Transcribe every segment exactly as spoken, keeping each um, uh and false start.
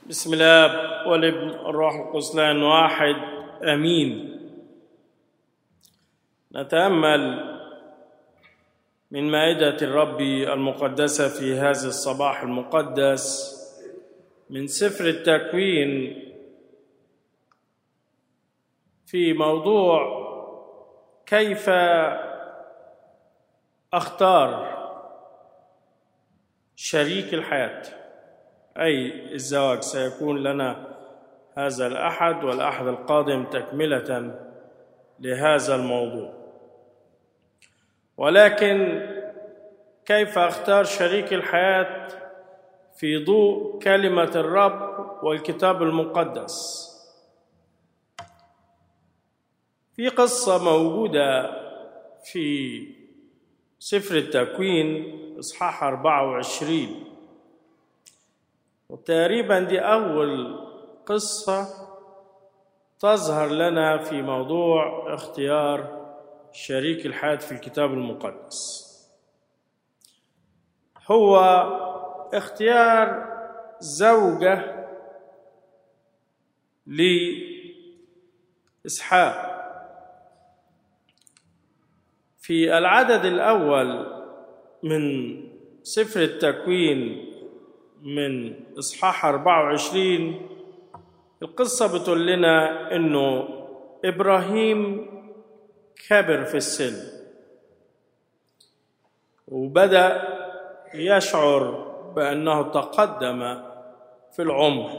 بسم الله والابن الروح القدس الآن واحد امين. نتامل من مائده الرب المقدسه في هذا الصباح المقدس من سفر التكوين في موضوع كيف اختار شريك الحياه، أي الزواج. سيكون لنا هذا الأحد والأحد القادم تكملة لهذا الموضوع. ولكن كيف أختار شريك الحياة في ضوء كلمة الرب والكتاب المقدس؟ في قصة موجودة في سفر التكوين إصحاح أربعة وعشرين، وتقريبا دي أول قصة تظهر لنا في موضوع اختيار شريك الحياة في الكتاب المقدس. هو اختيار زوجة لإسحاق. في العدد الأول من سفر التكوين من إصحاح أربعة وعشرين القصة بتقول لنا إنه إبراهيم كبر في السن وبدأ يشعر بأنه تقدم في العمر،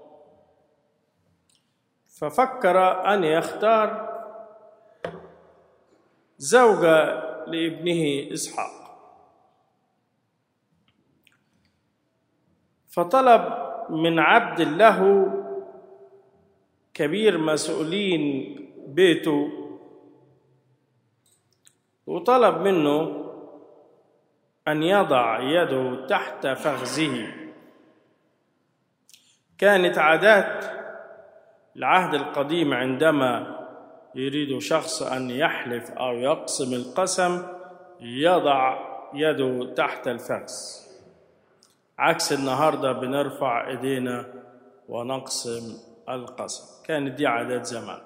ففكر أن يختار زوجة لابنه إسحاق. فطلب من عبد له كبير مسؤولين بيته، وطلب منه أن يضع يده تحت فخذه. كانت عادات العهد القديم عندما يريد شخص أن يحلف أو يقسم القسم يضع يده تحت الفخذ، عكس النهارده بنرفع ايدينا ونقسم القسم. كانت دي عادات زمان.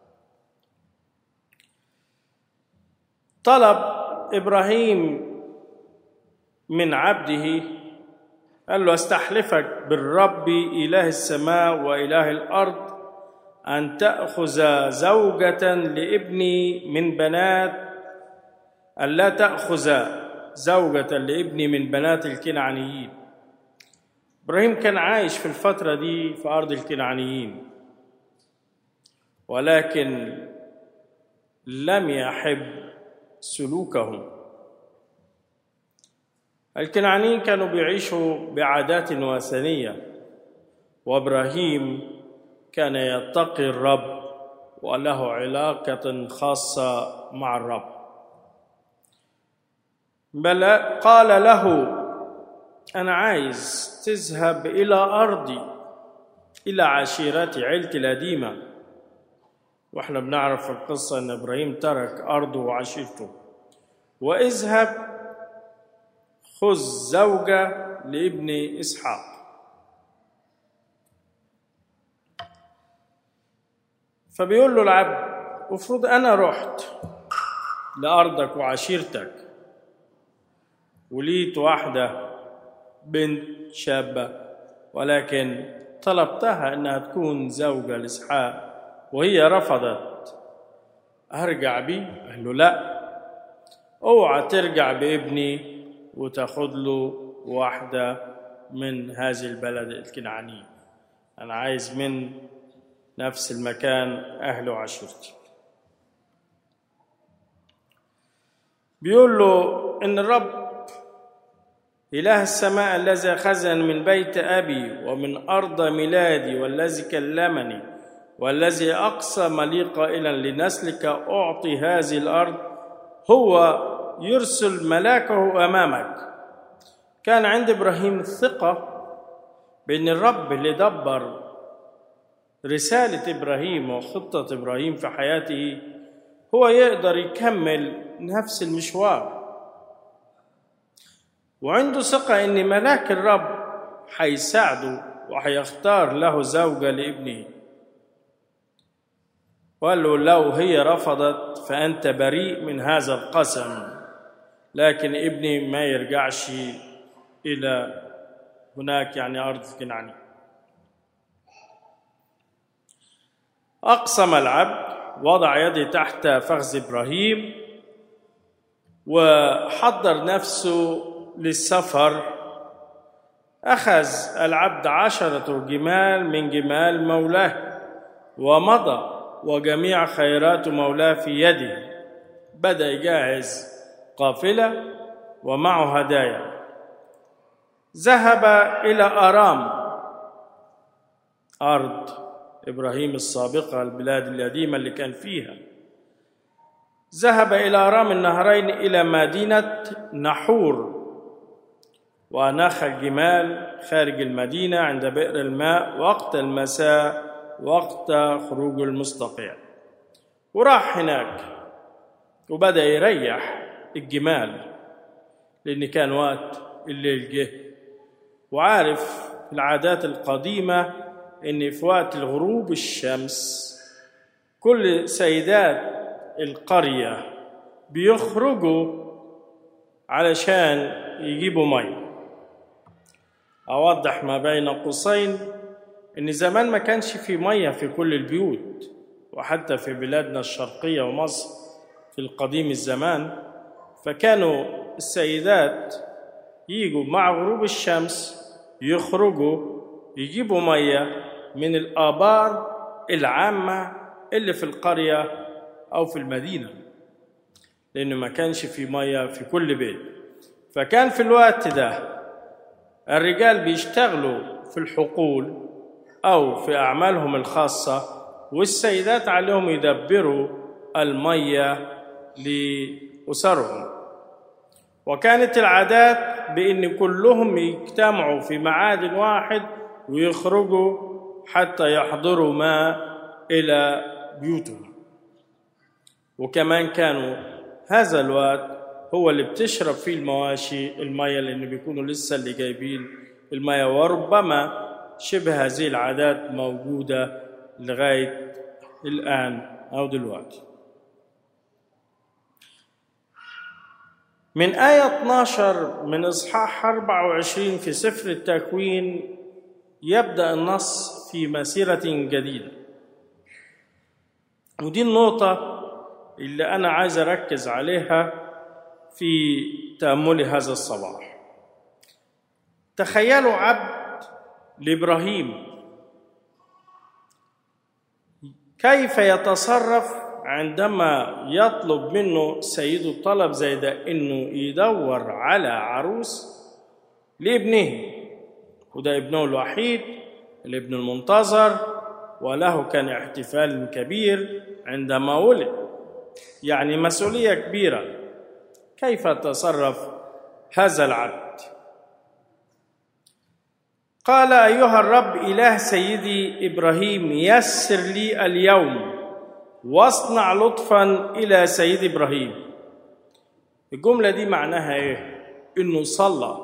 طلب ابراهيم من عبده، قال له: استحلفك بالرب اله السماء واله الارض ان تاخذ زوجه لابني من بنات الا تاخذ زوجه لابني من بنات الكنعانيين. إبراهيم كان عايش في الفترة دي في أرض الكنعانيين، ولكن لم يحب سلوكهم. الكنعانيين كانوا بيعيشوا بعادات وثنية، وإبراهيم كان يتقي الرب وله علاقة خاصة مع الرب. بل قال له: أنا عايز تذهب إلى أرضي، إلى عشيرتي، عيلتي القديمة. وإحنا بنعرف في القصة أن إبراهيم ترك أرضه وعشيرته. واذهب خذ زوجة لابن إسحاق. فبيقول له العبد: افرض أنا رحت لأرضك وعشيرتك وليت واحدة بنت شابة، ولكن طلبتها أنها تكون زوجة لإسحاق وهي رفضت، أرجع بيه؟ قال له: لا، اوعى ترجع بابني وتاخد له واحدة من هذه البلد الكنعانية. أنا عايز من نفس المكان أهل وعشيرتي. بيقول له إن الرب إله السماء الذي أخذني من بيت أبي ومن أرض ميلادي والذي كلمني والذي أقسم لي قائلا: لنسلك أعطي هذه الأرض، هو يرسل ملاكه أمامك. كان عند إبراهيم ثقة بأن الرب اللي دبر رسالة إبراهيم وخطة إبراهيم في حياته هو يقدر يكمل نفس المشوار، وعنده ثقة إن ملاك الرب هيساعده وهيختار له زوجة لابنه. وقال له لو هي رفضت فأنت بريء من هذا القسم، لكن ابني ما يرجعش إلى هناك يعني أرض كنعانية. أقسم العبد، وضع يده تحت فخذ إبراهيم وحضر نفسه للسفر. أخذ العبد عشرة جمال من جمال مولاه ومضى، وجميع خيرات مولاه في يده. بدأ يجهز قافلة ومعه هدايا. ذهب إلى آرام، أرض إبراهيم السابقة، البلاد القديمة اللي كان فيها. ذهب إلى آرام النهرين إلى مدينة نحور، وأناخ الجمال خارج المدينة عند بئر الماء وقت المساء وقت خروج المستقيع. وراح هناك وبدأ يريح الجمال، لأن كان وقت الليل جه. وعارف العادات القديمة إن في وقت الغروب الشمس كل سيدات القرية بيخرجوا علشان يجيبوا مية. أوضح ما بين قوسين إن زمان ما كانش في مية في كل البيوت، وحتى في بلادنا الشرقية ومصر في القديم الزمان، فكانوا السيدات يجوا مع غروب الشمس يخرجوا يجيبوا مية من الآبار العامة اللي في القرية أو في المدينة، لأنه ما كانش في مية في كل بيت. فكان في الوقت ده الرجال بيشتغلوا في الحقول أو في أعمالهم الخاصة، والسيدات عليهم يدبروا المية لأسرهم. وكانت العادات بأن كلهم يجتمعوا في معاد واحد ويخرجوا حتى يحضروا ماء إلى بيوتهم. وكمان كانوا هذا الوقت هو اللي بتشرب فيه المواشي المية، لأنه بيكونوا لسه اللي جايبين المية. وربما شبه هذه العادات موجودة لغاية الآن أو دلوقتي. من آية اثنا عشر من إصحاح أربعة وعشرين في سفر التكوين يبدأ النص في مسيرة جديدة. ودي النقطة اللي أنا عايز أركز عليها في تأمل هذا الصباح. تخيلوا عبد لإبراهيم كيف يتصرف عندما يطلب منه سيده طلب زي ده، إنه يدور على عروس لابنه، وده ابنه الوحيد، الابن المنتظر، وله كان احتفال كبير عندما ولد، يعني مسؤولية كبيرة. كيف تصرف هذا العبد؟ قال: أيها الرب إله سيدي إبراهيم، يسر لي اليوم واصنع لطفا إلى سيد إبراهيم. الجملة دي معناها إيه؟ إنه صلى.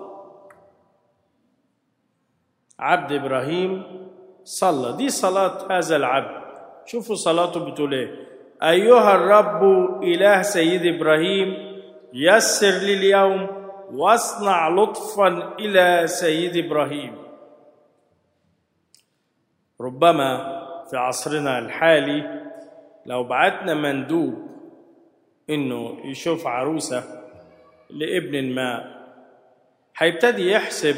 عبد إبراهيم صلى، دي صلاة هذا العبد. شوفوا صلاته بتقول إيه: أيها الرب إله سيد إبراهيم، يسر لي اليوم واصنع لطفا إلى سيد إبراهيم. ربما في عصرنا الحالي لو بعتنا مندوب إنه يشوف عروسة لابن ما، هيبتدي يحسب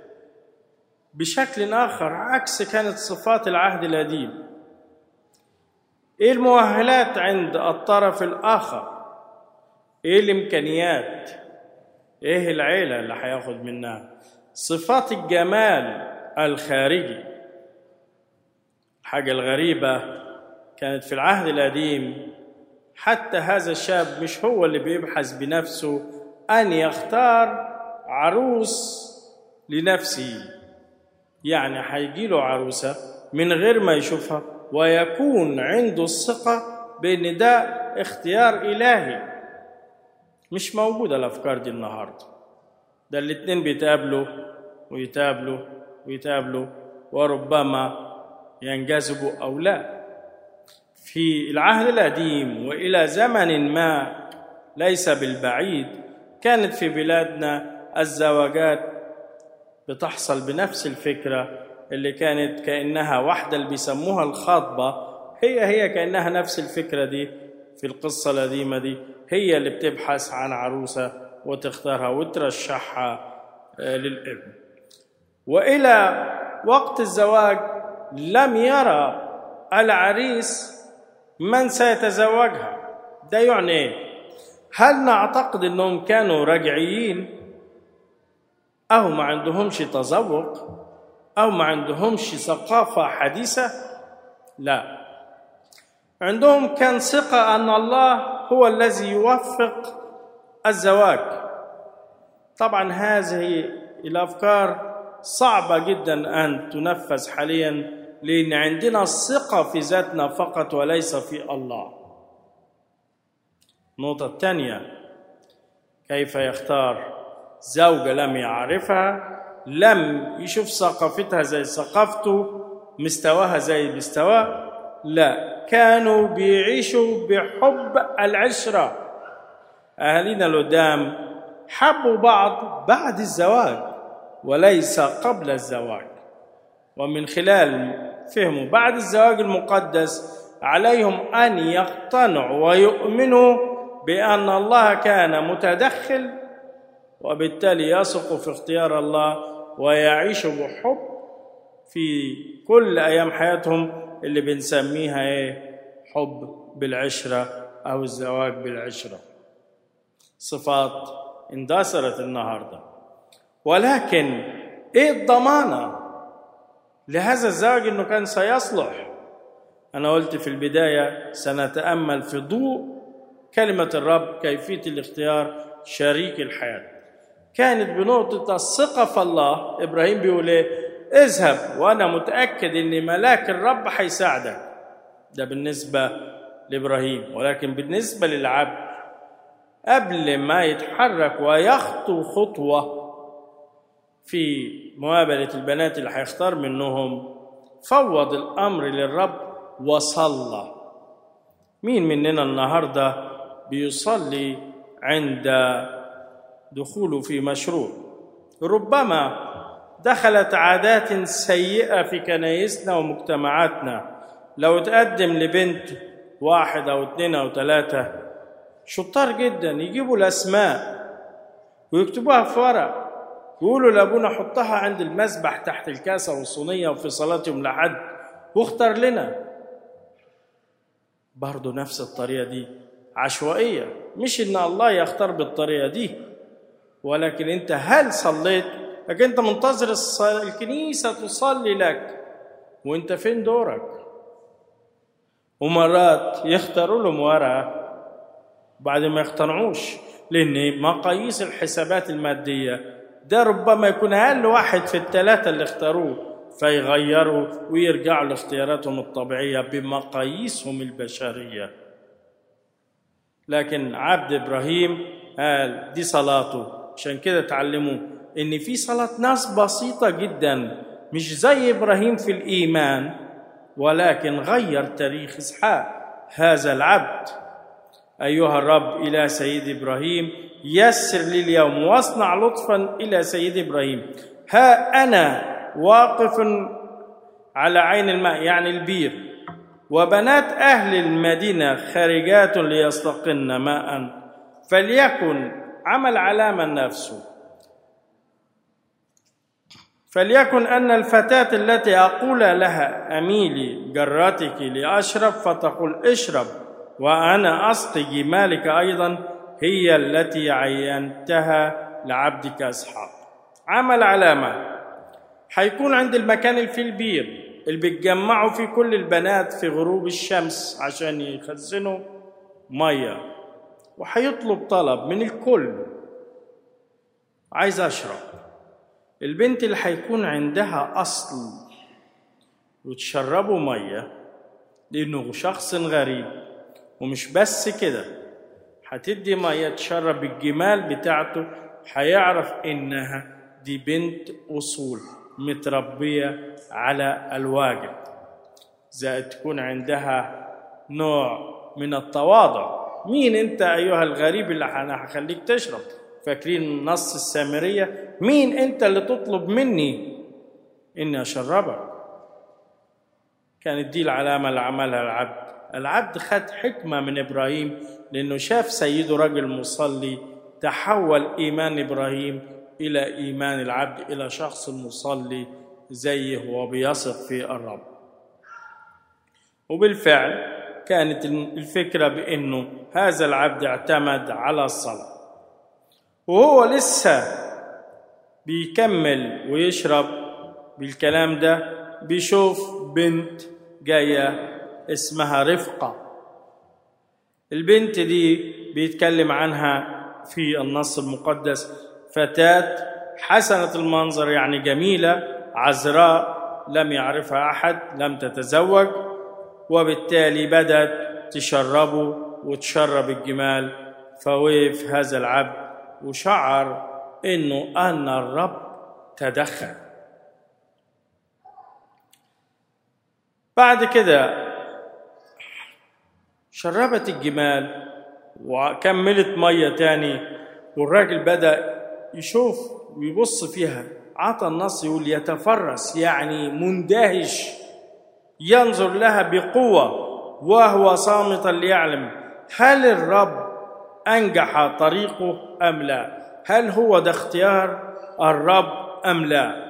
بشكل آخر عكس كانت صفات العهد القديم. إيه المؤهلات عند الطرف الآخر؟ إيه الإمكانيات؟ إيه العيلة اللي هياخد منها؟ صفات الجمال الخارجي. الحاجة الغريبة كانت في العهد القديم حتى هذا الشاب مش هو اللي بيبحث بنفسه أن يختار عروس لنفسه، يعني هيجيله عروسة من غير ما يشوفها، ويكون عنده الثقة بأن ده اختيار إلهي. مش موجودة الأفكار دي النهاردة. ده الاتنين بيتقابلوا ويتقابلوا ويتقابلوا وربما ينجذبوا أو لا. في العهد القديم وإلى زمن ما ليس بالبعيد كانت في بلادنا الزواجات بتحصل بنفس الفكرة اللي كانت كأنها واحدة اللي بيسموها الخاطبة، هي هي كأنها نفس الفكرة دي في القصة القديمة دي، هي اللي بتبحث عن عروسة وتختارها وترشحها للابن. وإلى وقت الزواج لم يرى العريس من سيتزوجها. ده يعني ايه؟ هل نعتقد انهم كانوا رجعيين او ما عندهمش تذوق او ما عندهمش ثقافة حديثة؟ لا، عندهم كان ثقة ان الله هو الذي يوفق الزواج. طبعا هذه الافكار صعبة جدا ان تنفذ حاليا، لأن عندنا الثقة في ذاتنا فقط وليس في الله. النقطة الثانية، كيف يختار زوجة لم يعرفها، لم يشوف ثقافتها زي ثقافته، مستواها زي مستواه، لا، كانوا بيعيشوا بحب العشرة. أهالينا القدام حبوا بعض بعد الزواج وليس قبل الزواج، ومن خلال فهموا بعد الزواج المقدس عليهم أن يقتنعوا ويؤمنوا بأن الله كان متدخل، وبالتالي يثقوا في اختيار الله ويعيشوا بحب في كل أيام حياتهم اللي بنسميها إيه؟ حب بالعشرة أو الزواج بالعشرة. صفات اندثرت النهاردة، ولكن إيه الضمانة لهذا الزواج إنه كان سيصلح؟ أنا قلت في البداية سنتأمل في ضوء كلمة الرب كيفية الاختيار شريك الحياة. كانت بنقطة الثقة في الله. إبراهيم بيقول إيه؟ اذهب وأنا متأكد إن ملاك الرب هيساعدك. ده بالنسبة لإبراهيم، ولكن بالنسبة للعبد قبل ما يتحرك ويخطو خطوة في مقابلة البنات اللي هيختار منهم، فوض الأمر للرب وصلى. مين مننا النهاردة بيصلي عند دخوله في مشروع؟ ربما دخلت عادات سيئة في كنايسنا ومجتمعاتنا. لو تقدم لبنت واحد أو اثنين أو ثلاثة شطار جدا يجيبوا الأسماء ويكتبوها في ورق، يقولوا لأبونا حطها عند المسبح تحت الكاسة والصينية وفي صلاة يوم الأحد واختار لنا. برضو نفس الطريقة دي عشوائية، مش إن الله يختار بالطريقة دي، ولكن أنت هل صليت؟ لكن أنت منتظر الكنيسة تصلي لك وأنت فين دورك؟ ومرات يختاروا لهم ورقة بعد ما يقتنعوش، لأن مقاييس الحسابات المادية ده ربما يكون أقل واحد في الثلاثة اللي اختاروه، فيغيروا ويرجعوا لاختياراتهم الطبيعية بمقاييسهم البشرية. لكن عبد إبراهيم قال دي صلاته. عشان كده تعلموا إن في صلاة ناس بسيطة جدا مش زي إبراهيم في الإيمان، ولكن غير تاريخ إسحاق هذا العبد. أيها الرب إلى سيد إبراهيم يسر لي اليوم واصنع لطفا إلى سيد إبراهيم. ها أنا واقف على عين الماء يعني البير، وبنات أهل المدينة خارجات ليستقن ماء، فليكن عمل علامة نفسه، فليكن أن الفتاة التي أقول لها أميلي جراتك لأشرب فتقول اشرب وأنا أسقي جمالك أيضا، هي التي عينتها لعبدك إسحاق. عمل علامة هيكون عند المكان اللي فيه البير اللي بيتجمعوا فيه كل البنات في غروب الشمس عشان يخزنوا مية، وهيطلب طلب من الكل، عايز أشرب. البنت اللي هيكون عندها أصل وتشربوا مية لأنه شخص غريب، ومش بس كده هتدي مية تشرب الجمال بتاعته، هيعرف إنها دي بنت أصول متربية على الواجب، زائد تكون عندها نوع من التواضع. مين أنت أيها الغريب اللي أنا هخليك تشرب؟ فاكرين نص السامرية؟ مين أنت اللي تطلب مني إني أشربك؟ كانت دي العلامة اللي عملها العبد. العبد خد حكمة من إبراهيم، لأنه شاف سيده رجل مصلي، تحول إيمان إبراهيم إلى إيمان العبد، إلى شخص مصلي زيه وبيثق في الرب. وبالفعل كانت الفكرة بأنه هذا العبد اعتمد على الصلاة، وهو لسه بيكمل ويشرب بالكلام ده بيشوف بنت جاية اسمها رفقة. البنت دي بيتكلم عنها في النص المقدس فتاة حسنة المنظر، يعني جميلة عذراء لم يعرفها أحد، لم تتزوج، وبالتالي بدأت تشربه وتشرب الجمال. فوقف هذا العبد وشعر إنه أن الرب تدخل. بعد كده شربت الجمال وكملت مية تاني، والراجل بدأ يشوف ويبص فيها. عطى النص يقول يتفرس، يعني مندهش، ينظر لها بقوة وهو صامتا ليعلم هل الرب أنجح طريقه أم لا، هل هو ده اختيار الرب أم لا.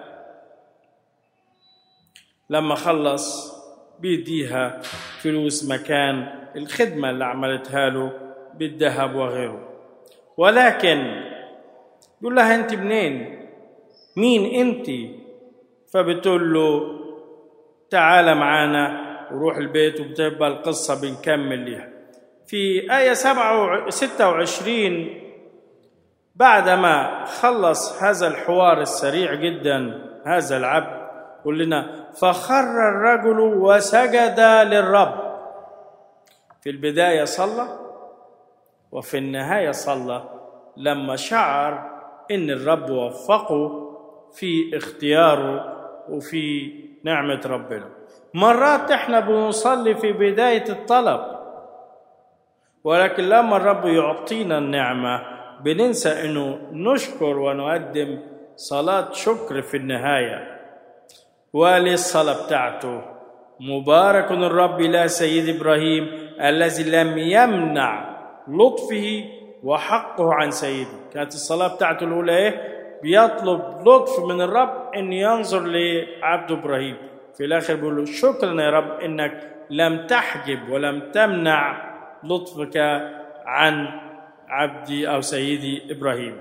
لما خلص بيديها فلوس مكان الخدمة اللي عملتها له بالذهب وغيره، ولكن يقول لها أنت منين؟ مين أنت؟ فبتقول له تعال معانا وروح البيت، وبتبقى القصة بنكمل ليها. في آية ستة وعشرين بعدما خلص هذا الحوار السريع جدا هذا العبد يقول لنا فخر الرجل وسجد للرب. في البداية صلى وفي النهاية صلى لما شعر إن الرب وفقه في اختياره وفي نعمة ربنا. مرات احنا بنصلي في بداية الطلب، ولكن لما الرب يعطينا النعمة بننسى انه نشكر ونقدم صلاة شكر في النهاية. وللصلاة بتاعته مبارك الرب لا سيد إبراهيم الذي لم يمنع لطفه وحقه عن سيده. كانت الصلاة بتاعته الأولى إيه؟ بيطلب لطف من الرب إن ينظر لعبده إبراهيم، في الآخر بيقول له شكرا يا رب إنك لم تحجب ولم تمنع لطفك عن عبدي أو سيدي إبراهيم.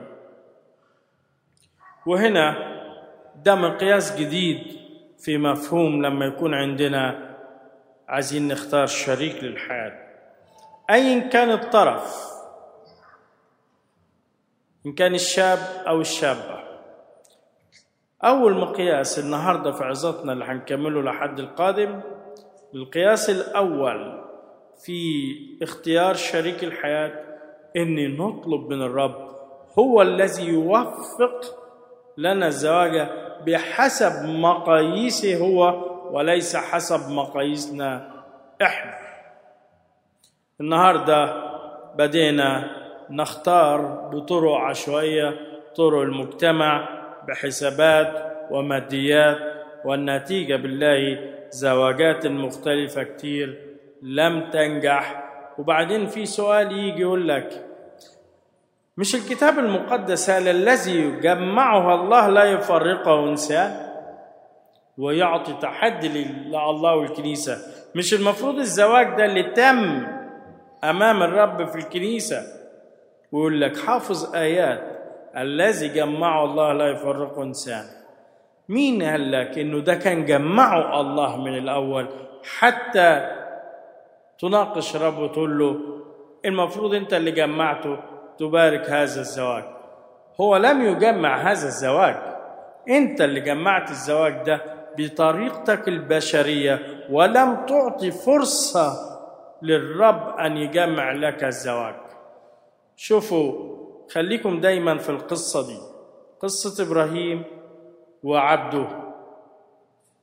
وهنا ده مقياس جديد في مفهوم لما يكون عندنا عايزين نختار شريك للحياة أيا كان الطرف، إن كان الشاب أو الشابة. أول مقياس النهاردة في عظتنا اللي هنكمله لحد القادم، القياس الأول في اختيار شريك الحياة إن نطلب من الرب هو الذي يوفق لنا الزواج بحسب مقاييسه هو وليس حسب مقاييسنا إحنا. النهاردة بدينا نختار بطرق عشوائية، طرق المجتمع بحسابات وماديات، والنتيجة بالله زواجات مختلفة كتير لم تنجح. وبعدين في سؤال يجي يقول لك مش الكتاب المقدس قال الذي يجمعها الله لا يفرقه إنسان؟ ويعطي تحدي لله والكنيسة. مش المفروض الزواج ده اللي تم أمام الرب في الكنيسة؟ ويقول لك حافظ آيات الذي جمعه الله لا يفرقه إنسان. مين قال لك إنه ده كان جمعه الله من الأول حتى تناقش رب وتقول له المفروض أنت اللي جمعته تبارك هذا الزواج؟ هو لم يجمع هذا الزواج، أنت اللي جمعت الزواج ده بطريقتك البشرية، ولم تعطي فرصة للرب أن يجمع لك الزواج. شوفوا، خليكم دايما في القصة دي، قصة إبراهيم وعبده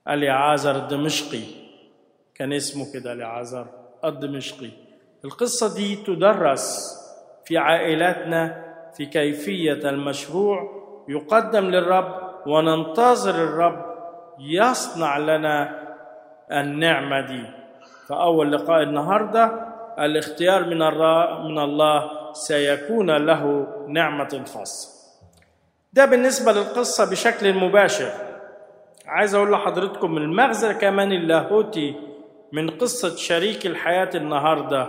اليعازر الدمشقي، كان اسمه كده اليعازر الدمشقي. القصة دي تدرس في عائلاتنا في كيفية المشروع يقدم للرب، وننتظر الرب يصنع لنا النعمة دي. فأول لقاء النهاردة الاختيار من من الله سيكون له نعمة خاصة. ده بالنسبة للقصة بشكل مباشر. عايز أقول لحضرتكم المغزى كمان اللاهوتي من قصة شريك الحياة النهاردة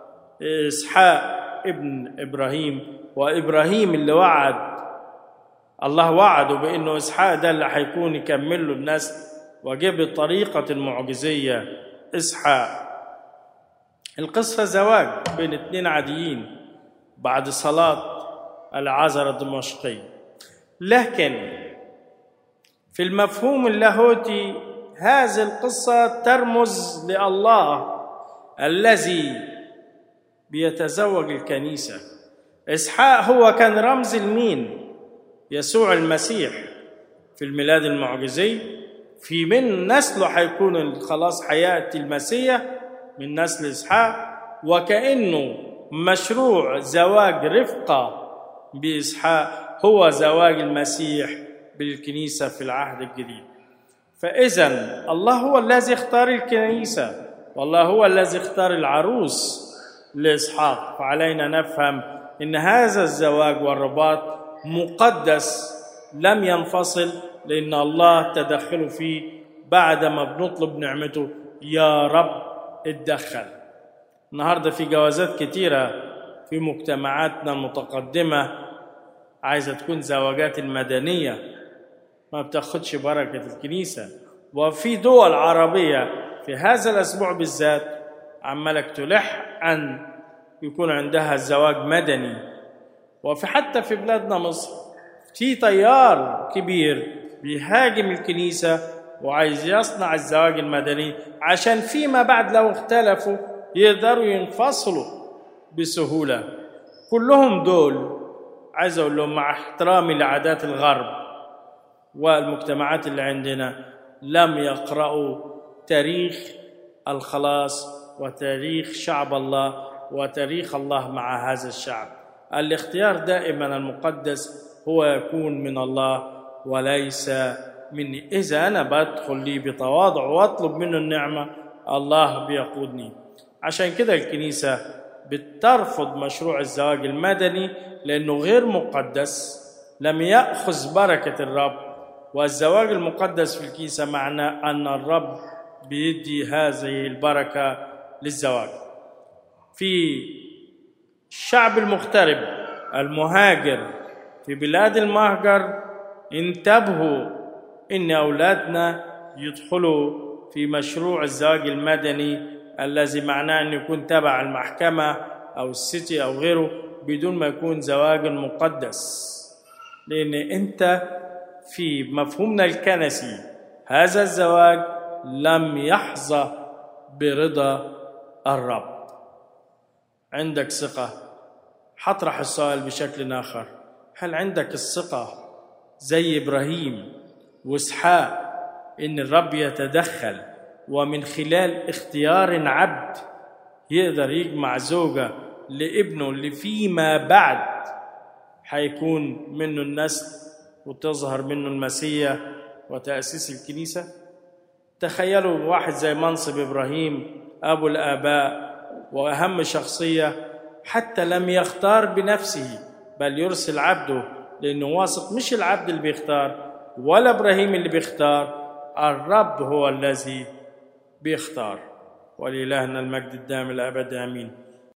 إسحاق ابن إبراهيم، وإبراهيم اللي وعد الله وعده بأنه إسحاق ده اللي هيكون يكمل له النسل، وجه بطريقة المعجزية إسحاق. القصة زواج بين اتنين عاديين بعد صلاة العازر الدمشقي، لكن في المفهوم اللاهوتي هذه القصة ترمز لله الذي بيتزوج الكنيسة. إسحاق هو كان رمز لمين؟ يسوع المسيح في الميلاد المعجزي، في من نسله هيكون خلاص حياتي المسيح من نسل إسحاق، وكأنه مشروع زواج رفقة بإسحاق هو زواج المسيح بالكنيسة في العهد الجديد. فإذا الله هو الذي اختار الكنيسة، والله هو الذي اختار العروس لإسحاق. فعلينا نفهم إن هذا الزواج والرباط مقدس لم ينفصل، لأن الله تدخل فيه بعدما بنطلب نعمته يا رب اتدخل. النهاردة في جوازات كتيرة في مجتمعاتنا المتقدمة عايزة تكون زواجات المدنية، ما بتاخدش بركة الكنيسة. وفي دول عربية في هذا الأسبوع بالذات عمالك تلح أن يكون عندها الزواج مدني. وفي حتى في بلادنا مصر في تيار كبير بيهاجم الكنيسة وعايز يصنع الزواج المدني عشان فيما بعد لو اختلفوا يقدروا ينفصلوا بسهولة. كلهم دول عايز أقول لهم مع احترامي لعادات الغرب والمجتمعات اللي عندنا لم يقرأوا تاريخ الخلاص وتاريخ شعب الله وتاريخ الله مع هذا الشعب. الاختيار دائما المقدس هو يكون من الله وليس مني. إذا أنا بدخل لي بتواضع وأطلب منه النعمة الله بيقودني. عشان كده الكنيسة بترفض مشروع الزواج المدني لأنه غير مقدس، لم يأخذ بركة الرب. والزواج المقدس في الكنيسة معناه أن الرب بيدي هذه البركة للزواج. في الشعب المغترب المهاجر في بلاد المهجر انتبهوا إن أولادنا يدخلوا في مشروع الزواج المدني الذي معناه أن يكون تبع المحكمة أو السيتي أو غيره بدون ما يكون زواج مقدس. لأن أنت في مفهومنا الكنسي هذا الزواج لم يحظى برضا الرب. عندك ثقة؟ حطرح السؤال بشكل آخر، هل عندك الثقة زي إبراهيم وإسحاق إن الرب يتدخل ومن خلال اختيار عبد يقدر يجمع زوجة لابنه اللي فيما بعد حيكون منه النسل وتظهر منه المسيح وتأسيس الكنيسة؟ تخيلوا واحد زي منصب إبراهيم أبو الآباء وأهم شخصية، حتى لم يختار بنفسه بل يرسل عبده، لأنه واثق مش العبد اللي بيختار ولا إبراهيم اللي بيختار، الرب هو الذي بيختار. ولإلهنا المجد الدائم الأبد آمين.